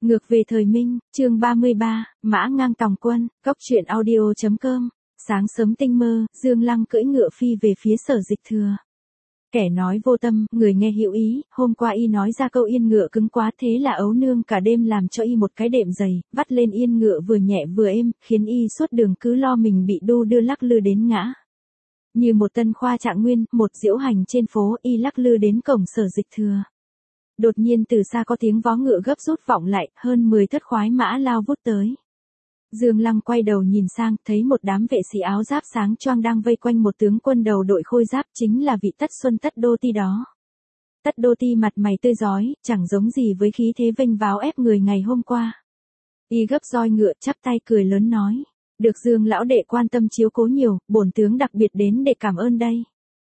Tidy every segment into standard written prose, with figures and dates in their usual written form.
Ngược về thời Minh, chương 33, Mã Ngang tòng quân, Cốc truyện audio.com. Sáng sớm tinh mơ, Dương Lăng cưỡi ngựa phi về phía Sở Dịch Thừa. Kẻ nói vô tâm, người nghe hữu ý, hôm qua y nói ra câu yên ngựa cứng quá, thế là ấu nương cả đêm làm cho y một cái đệm dày, vắt lên yên ngựa vừa nhẹ vừa êm, khiến y suốt đường cứ lo mình bị đu đưa lắc lư đến ngã. Như một tân khoa trạng nguyên, một diễu hành trên phố, y lắc lư đến cổng Sở Dịch Thừa. Đột nhiên từ xa có tiếng vó ngựa gấp rút vọng lại, hơn 10 thất khoái mã lao vút tới. Dương Lăng quay đầu nhìn sang, thấy một đám vệ sĩ áo giáp sáng choang đang vây quanh một tướng quân đầu đội khôi giáp, chính là vị Tất Xuân Tất Đô Ti đó. Tất Đô Ti mặt mày tươi rói, chẳng giống gì với khí thế vênh váo ép người ngày hôm qua. Y gấp roi ngựa, chắp tay cười lớn nói: "Được Dương lão đệ quan tâm chiếu cố nhiều, bổn tướng đặc biệt đến để cảm ơn đây."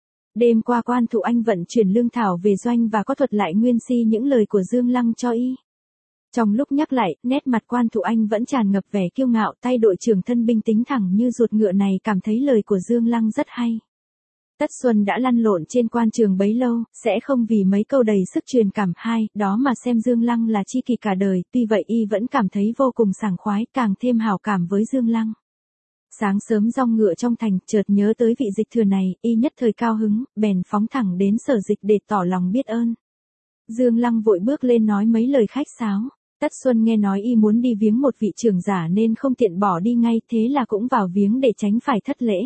Đêm qua Quan Thụ Anh vận chuyển lương thảo về doanh và có thuật lại nguyên si những lời của Dương Lăng cho y. Trong lúc nhắc lại, nét mặt Quan Thụ Anh vẫn tràn ngập vẻ kiêu ngạo, tay đội trưởng thân binh tính thẳng như ruột ngựa này cảm thấy lời của Dương Lăng rất hay. Tất Xuân đã lăn lộn trên quan trường bấy lâu, sẽ không vì mấy câu đầy sức truyền cảm đó mà xem Dương Lăng là tri kỷ cả đời, tuy vậy y vẫn cảm thấy vô cùng sảng khoái, càng thêm hảo cảm với Dương Lăng. Sáng sớm dong ngựa trong thành, chợt nhớ tới vị Dịch Thừa này, y nhất thời cao hứng, bèn phóng thẳng đến Sở Dịch để tỏ lòng biết ơn. Dương Lăng vội bước lên nói mấy lời khách sáo. Tất Xuân nghe nói y muốn đi viếng một vị trưởng giả nên không tiện bỏ đi ngay, thế là cũng vào viếng để tránh phải thất lễ.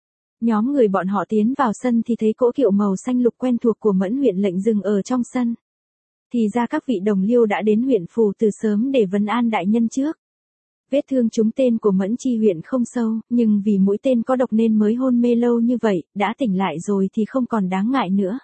Nhóm người bọn họ tiến vào sân thì thấy cỗ kiệu màu xanh lục quen thuộc của Mẫn huyện lệnh dừng ở trong sân. Thì ra các vị đồng liêu đã đến huyện phủ từ sớm để vấn an đại nhân trước. Vết thương trúng tên của Mẫn Chi huyện không sâu, nhưng vì mũi tên có độc nên mới hôn mê lâu như vậy, đã tỉnh lại rồi thì không còn đáng ngại nữa.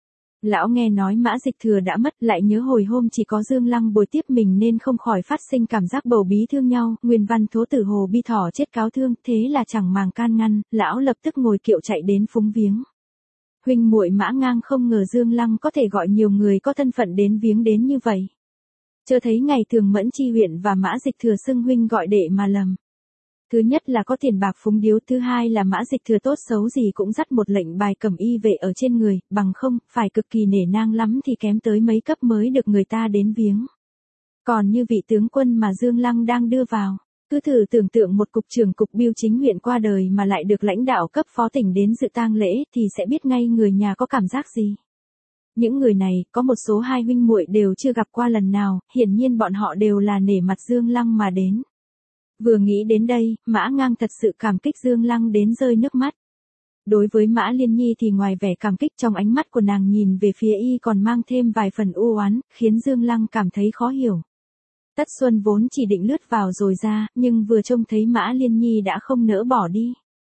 Lão nghe nói Mã Dịch Thừa đã mất, lại nhớ hồi hôm chỉ có Dương Lăng bồi tiếp mình nên không khỏi phát sinh cảm giác bầu bí thương nhau, nguyên văn thố tử Hồ Bi Thỏ chết cáo thương, thế là chẳng màng can ngăn, lão lập tức ngồi kiệu chạy đến phúng viếng. Huynh muội Mã Ngang không ngờ Dương Lăng có thể gọi nhiều người có thân phận đến viếng đến như vậy. Chớ thấy ngày thường Mẫn Chi huyện và Mã Dịch Thừa xưng huynh gọi đệ mà lầm. Thứ nhất là có tiền bạc phúng điếu, thứ hai là Mã Dịch Thừa tốt xấu gì cũng dắt một lệnh bài cẩm y vệ ở trên người, bằng không, phải cực kỳ nể nang lắm thì kém tới mấy cấp mới được người ta đến viếng. Còn như vị tướng quân mà Dương Lăng đang đưa vào, cứ thử tưởng tượng một cục trưởng cục bưu chính huyện qua đời mà lại được lãnh đạo cấp phó tỉnh đến dự tang lễ thì sẽ biết ngay người nhà có cảm giác gì. Những người này, có một số hai huynh muội đều chưa gặp qua lần nào, hiển nhiên bọn họ đều là nể mặt Dương Lăng mà đến. Vừa nghĩ đến đây, Mã Ngang thật sự cảm kích Dương Lăng đến rơi nước mắt. Đối với Mã Liên Nhi thì ngoài vẻ cảm kích trong ánh mắt của nàng nhìn về phía y còn mang thêm vài phần u oán, khiến Dương Lăng cảm thấy khó hiểu. Tất Xuân vốn chỉ định lướt vào rồi ra, nhưng vừa trông thấy Mã Liên Nhi đã không nỡ bỏ đi.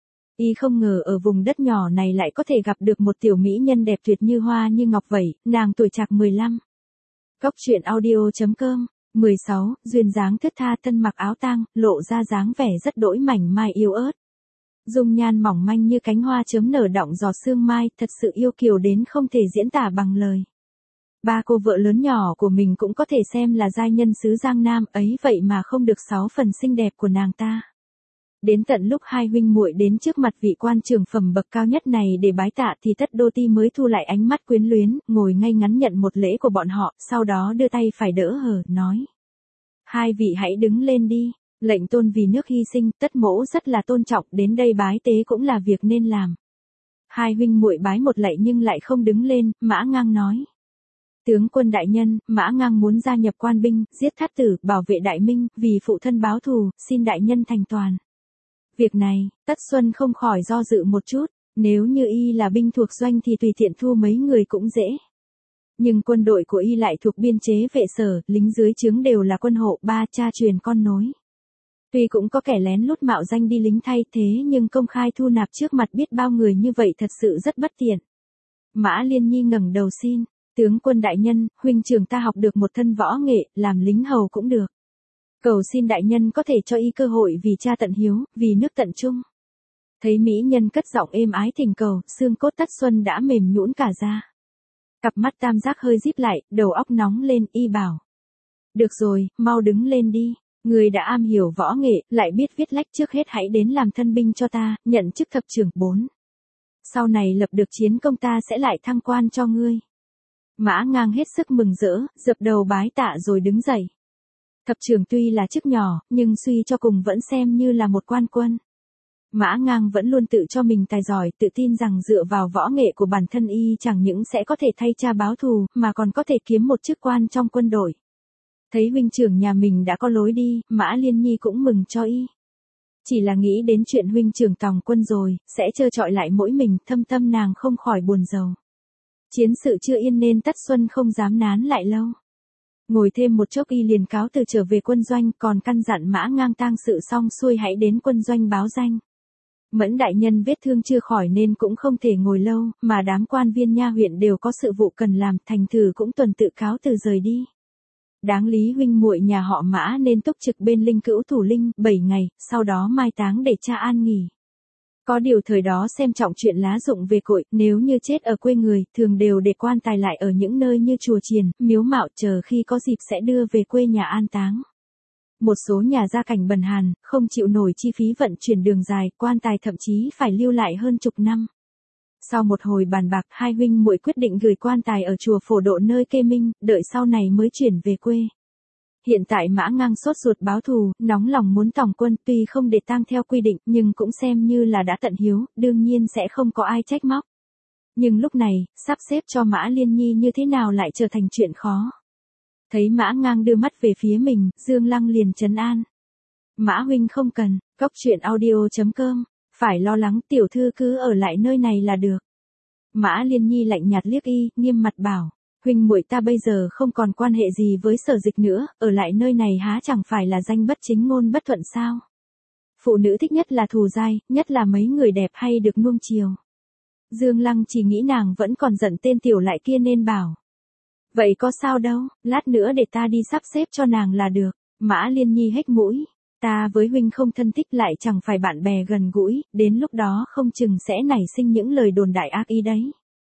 Y không ngờ ở vùng đất nhỏ này lại có thể gặp được một tiểu mỹ nhân đẹp tuyệt như hoa như ngọc vậy, nàng tuổi trạc 15. Cốc truyện audio.com. 16, duyên dáng thướt tha thân mặc áo tang, lộ ra dáng vẻ rất đỗi mảnh mai yêu ớt. Dung nhan mỏng manh như cánh hoa chớm nở đọng giọt sương mai, thật sự yêu kiều đến không thể diễn tả bằng lời. Ba cô vợ lớn nhỏ của mình cũng có thể xem là giai nhân xứ Giang Nam ấy, vậy mà không được 6 phần xinh đẹp của nàng ta. Đến tận lúc hai huynh muội đến trước mặt vị quan trưởng phẩm bậc cao nhất này để bái tạ thì Tất Đô Ti mới thu lại ánh mắt quyến luyến, ngồi ngay ngắn nhận một lễ của bọn họ, sau đó đưa tay phải đỡ hở, nói: "Hai vị hãy đứng lên đi, lệnh tôn vì nước hy sinh, Tất mỗ rất là tôn trọng, đến đây bái tế cũng là việc nên làm." Hai huynh muội bái một lạy nhưng lại không đứng lên, Mã Ngang nói: "Tướng quân đại nhân, Mã Ngang muốn gia nhập quan binh, giết thát tử, bảo vệ đại minh, vì phụ thân báo thù, xin đại nhân thành toàn." Việc này, Tất Xuân không khỏi do dự một chút, nếu như y là binh thuộc doanh thì tùy tiện thu mấy người cũng dễ. Nhưng quân đội của y lại thuộc biên chế vệ sở, lính dưới trướng đều là quân hộ, ba cha truyền con nối. Tuy cũng có kẻ lén lút mạo danh đi lính thay thế nhưng công khai thu nạp trước mặt biết bao người như vậy thật sự rất bất tiện. Mã Liên Nhi ngẩng đầu xin: "Tướng quân đại nhân, huynh trưởng ta học được một thân võ nghệ, làm lính hầu cũng được. Cầu xin đại nhân có thể cho y cơ hội vì cha tận hiếu, vì nước tận trung." Thấy mỹ nhân cất giọng êm ái thỉnh cầu, xương cốt Tất Xuân đã mềm nhũn cả ra. Cặp mắt tam giác hơi díp lại, đầu óc nóng lên, y bảo: "Được rồi, mau đứng lên đi. Người đã am hiểu võ nghệ, lại biết viết lách, trước hết hãy đến làm thân binh cho ta, nhận chức thập trưởng 4. Sau này lập được chiến công ta sẽ lại thăng quan cho ngươi." Mã Ngang hết sức mừng rỡ, dập đầu bái tạ rồi đứng dậy. Thập trưởng tuy là chức nhỏ, nhưng suy cho cùng vẫn xem như là một quan quân. Mã Ngang vẫn luôn tự cho mình tài giỏi, tự tin rằng dựa vào võ nghệ của bản thân y chẳng những sẽ có thể thay cha báo thù, mà còn có thể kiếm một chức quan trong quân đội. Thấy huynh trưởng nhà mình đã có lối đi, Mã Liên Nhi cũng mừng cho y. Chỉ là nghĩ đến chuyện huynh trưởng tòng quân rồi, sẽ trơ trọi lại mỗi mình, thâm tâm nàng không khỏi buồn rầu. Chiến sự chưa yên nên Tất Xuân không dám nán lại lâu. Ngồi thêm một chốc y liền cáo từ trở về quân doanh, còn căn dặn Mã Ngang tang sự xong xuôi hãy đến quân doanh báo danh. Mẫn đại nhân vết thương chưa khỏi nên cũng không thể ngồi lâu, mà đám quan viên nha huyện đều có sự vụ cần làm, thành thử cũng tuần tự cáo từ rời đi. Đáng lý huynh muội nhà họ Mã nên túc trực bên Linh Cữu Thủ Linh 7 ngày, sau đó mai táng để cha an nghỉ. Có điều thời đó xem trọng chuyện lá dụng về cội, nếu như chết ở quê người, thường đều để quan tài lại ở những nơi như chùa chiền, miếu mạo, chờ khi có dịp sẽ đưa về quê nhà an táng. Một số nhà gia cảnh bần hàn, không chịu nổi chi phí vận chuyển đường dài, quan tài thậm chí phải lưu lại hơn chục năm. Sau một hồi bàn bạc, hai huynh muội quyết định gửi quan tài ở chùa Phổ Độ nơi Kê Minh, đợi sau này mới chuyển về quê. Hiện tại Mã Ngang sốt ruột báo thù, nóng lòng muốn tòng quân, tuy không để tang theo quy định, nhưng cũng xem như là đã tận hiếu, đương nhiên sẽ không có ai trách móc. Nhưng lúc này, sắp xếp cho Mã Liên Nhi như thế nào lại trở thành chuyện khó. Thấy Mã Ngang đưa mắt về phía mình, Dương Lăng liền trấn an. Mã huynh không cần, cốc truyện audio.com, phải lo lắng, tiểu thư cứ ở lại nơi này là được. Mã Liên Nhi lạnh nhạt liếc y, nghiêm mặt bảo, huynh muội ta bây giờ không còn quan hệ gì với Sở Dịch nữa, ở lại nơi này há chẳng phải là danh bất chính ngôn bất thuận sao. Phụ nữ thích nhất là thù dai, nhất là mấy người đẹp hay được nuông chiều. Dương Lăng chỉ nghĩ nàng vẫn còn giận tên tiểu lại kia nên bảo. Vậy có sao đâu, lát nữa để ta đi sắp xếp cho nàng là được. Mã Liên Nhi hếch mũi. Ta với huynh không thân thích lại chẳng phải bạn bè gần gũi, đến lúc đó không chừng sẽ nảy sinh những lời đồn đại ác ý đấy.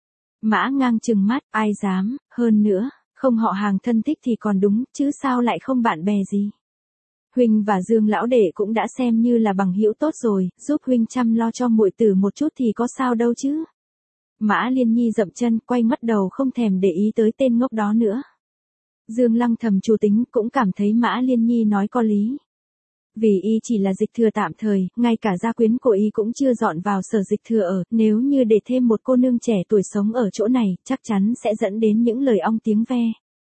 Mã Ngang trừng mắt, ai dám, hơn nữa, không họ hàng thân thích thì còn đúng, chứ sao lại không bạn bè gì. Huynh và Dương lão đệ cũng đã xem như là bằng hữu tốt rồi, giúp huynh chăm lo cho muội tử một chút thì có sao đâu chứ. Mã Liên Nhi dậm chân, quay mất đầu không thèm để ý tới tên ngốc đó nữa. Dương Lăng thầm chủ tính cũng cảm thấy Mã Liên Nhi nói có lý. Vì y chỉ là dịch thừa tạm thời, ngay cả gia quyến của y cũng chưa dọn vào Sở Dịch Thừa ở, nếu như để thêm một cô nương trẻ tuổi sống ở chỗ này, chắc chắn sẽ dẫn đến những lời ong tiếng ve.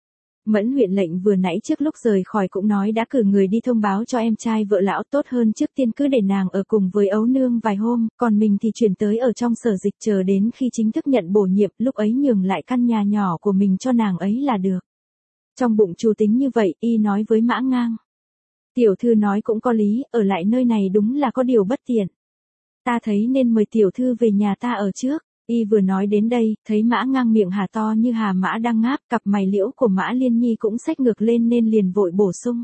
Mẫn huyện lệnh vừa nãy trước lúc rời khỏi cũng nói đã cử người đi thông báo cho em trai vợ lão, tốt hơn trước tiên cứ để nàng ở cùng với ấu nương vài hôm, còn mình thì chuyển tới ở trong Sở Dịch chờ đến khi chính thức nhận bổ nhiệm, lúc ấy nhường lại căn nhà nhỏ của mình cho nàng ấy là được. Trong bụng chủ tính như vậy, y nói với Mã Ngang. Tiểu thư nói cũng có lý, ở lại nơi này đúng là có điều bất tiện. Ta thấy nên mời tiểu thư về nhà ta ở trước. Y vừa nói đến đây, thấy Mã Ngang miệng hà to như hà mã đang ngáp, cặp mày liễu của Mã Liên Nhi cũng xách ngược lên nên liền vội bổ sung.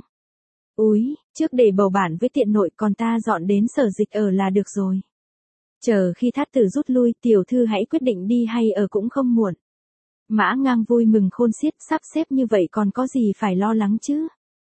Úi, trước để bầu bản với tiện nội, còn ta dọn đến Sở Dịch ở là được rồi. Chờ khi thát tử rút lui, tiểu thư hãy quyết định đi hay ở cũng không muộn. Mã Ngang vui mừng khôn xiết, sắp xếp như vậy còn có gì phải lo lắng chứ.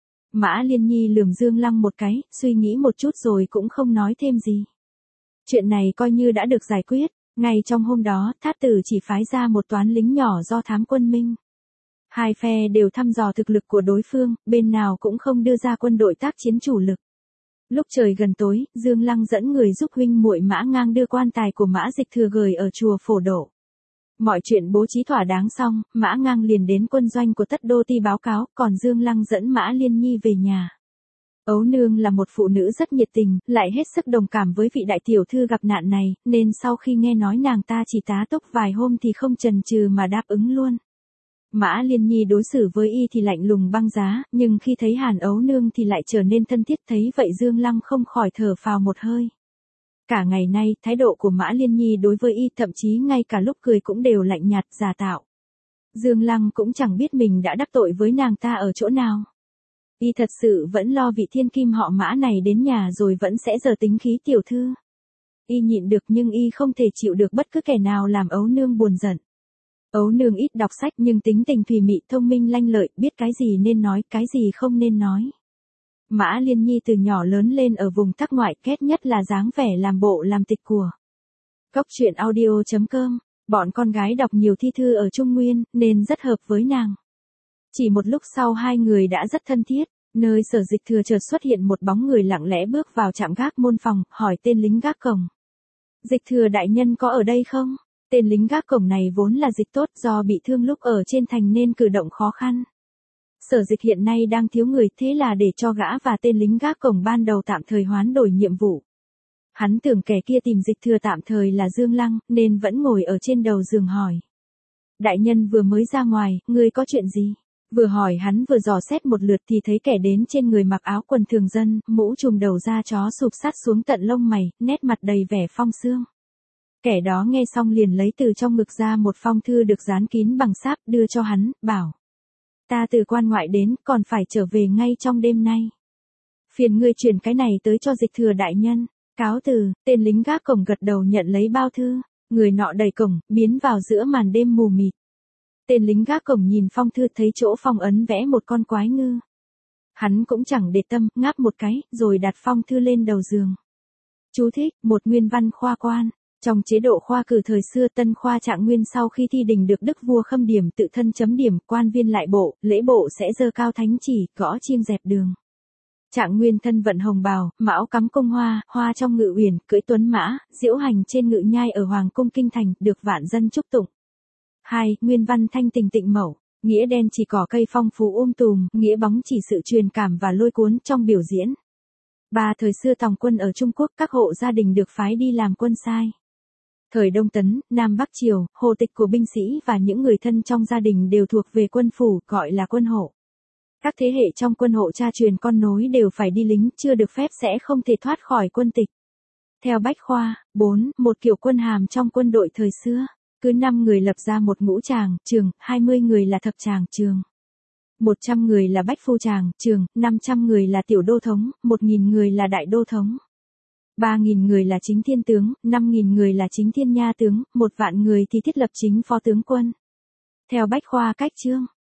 Mã Liên Nhi lườm Dương Lăng một cái, suy nghĩ một chút rồi cũng không nói thêm gì. Chuyện này coi như đã được giải quyết. Ngay trong hôm đó, thát tử chỉ phái ra một toán lính nhỏ do thám quân Minh. Hai phe đều thăm dò thực lực của đối phương, bên nào cũng không đưa ra quân đội tác chiến chủ lực. Lúc trời gần tối, Dương Lăng dẫn người giúp huynh muội Mã Ngang đưa quan tài của Mã Dịch Thừa gửi ở chùa Phổ Độ. Mọi chuyện bố trí thỏa đáng xong, Mã Ngang liền đến quân doanh của Tất Đô Ti báo cáo, còn Dương Lăng dẫn Mã Liên Nhi về nhà. Ấu nương là một phụ nữ rất nhiệt tình, lại hết sức đồng cảm với vị đại tiểu thư gặp nạn này, nên sau khi nghe nói nàng ta chỉ tá túc vài hôm thì không chần chừ mà đáp ứng luôn. Mã Liên Nhi đối xử với y thì lạnh lùng băng giá, nhưng khi thấy Hàn Ấu nương thì lại trở nên thân thiết, thấy vậy Dương Lăng không khỏi thở phào một hơi. Cả ngày nay, thái độ của Mã Liên Nhi đối với y thậm chí ngay cả lúc cười cũng đều lạnh nhạt giả tạo. Dương Lăng cũng chẳng biết mình đã đắc tội với nàng ta ở chỗ nào. Y thật sự vẫn lo vị thiên kim họ Mã này đến nhà rồi vẫn sẽ giở tính khí tiểu thư. Y nhịn được nhưng y không thể chịu được bất cứ kẻ nào làm Ấu nương buồn giận. Ấu nương ít đọc sách nhưng tính tình thùy mị, thông minh lanh lợi, biết cái gì nên nói, cái gì không nên nói. Mã Liên Nhi từ nhỏ lớn lên ở vùng Tắc Ngoại, ghét nhất là dáng vẻ làm bộ làm tịch của. Cốc truyện audio.com, bọn con gái đọc nhiều thi thư ở Trung Nguyên, nên rất hợp với nàng. Chỉ một lúc sau hai người đã rất thân thiết. Nơi Sở Dịch Thừa chợt xuất hiện một bóng người lặng lẽ bước vào trạm gác môn phòng, hỏi tên lính gác cổng. Dịch Thừa đại nhân có ở đây không? Tên lính gác cổng này vốn là dịch tốt, do bị thương lúc ở trên thành nên cử động khó khăn. Sở Dịch hiện nay đang thiếu người, thế là để cho gã và tên lính gác cổng ban đầu tạm thời hoán đổi nhiệm vụ. Hắn tưởng kẻ kia tìm Dịch Thừa tạm thời là Dương Lăng, nên vẫn ngồi ở trên đầu giường hỏi. Đại nhân vừa mới ra ngoài, ngươi có chuyện gì? Vừa hỏi hắn vừa dò xét một lượt thì thấy kẻ đến trên người mặc áo quần thường dân, mũ trùm đầu da chó sụp sát xuống tận lông mày, nét mặt đầy vẻ phong sương. Kẻ đó nghe xong liền lấy từ trong ngực ra một phong thư được dán kín bằng sáp đưa cho hắn, bảo. Ta từ quan ngoại đến, còn phải trở về ngay trong đêm nay. Phiền ngươi chuyển cái này tới cho Dịch Thừa đại nhân. Cáo từ, tên lính gác cổng gật đầu nhận lấy bao thư, người nọ đẩy cổng, biến vào giữa màn đêm mù mịt. Tên lính gác cổng nhìn phong thư thấy chỗ phong ấn vẽ một con quái ngư. Hắn cũng chẳng để tâm, ngáp một cái, rồi đặt phong thư lên đầu giường. Chú thích, một nguyên văn khoa quan. Trong chế độ khoa cử thời xưa, tân khoa trạng nguyên sau khi thi đình được đức vua khâm điểm tự thân chấm điểm, quan viên lại bộ, lễ bộ sẽ giơ cao thánh chỉ, gõ chiêng dẹp đường. Trạng nguyên thân vận hồng bào, mão cắm cung hoa, hoa trong ngự uyển, cưỡi tuấn mã, diễu hành trên ngự nhai ở hoàng cung kinh thành, được vạn dân chúc tụng. 2. Nguyên văn thanh tình tịnh mẫu, nghĩa đen chỉ cỏ cây phong phú tùm, nghĩa bóng chỉ sự truyền cảm và lôi cuốn trong biểu diễn. 3. Thời xưa tòng quân ở Trung Quốc, các hộ gia đình được phái đi làm quân sai. Thời Đông Tấn, Nam Bắc Triều, hộ tịch của binh sĩ và những người thân trong gia đình đều thuộc về quân phủ, gọi là quân hộ. Các thế hệ trong quân hộ cha truyền con nối đều phải đi lính, chưa được phép sẽ không thể thoát khỏi quân tịch. Theo Bách Khoa, 4. Một kiểu quân hàm trong quân đội thời xưa. Cứ 5 người lập ra một ngũ tràng, trường, 20 người là thập tràng, trường. 100 người là bách phu tràng, trường, 500 người là tiểu đô thống, 1.000 người là đại đô thống. 3.000 người là chính thiên tướng, 5.000 người là chính thiên nha tướng, 1 vạn người thì thiết lập chính phó tướng quân. Theo Bách Khoa cách chương.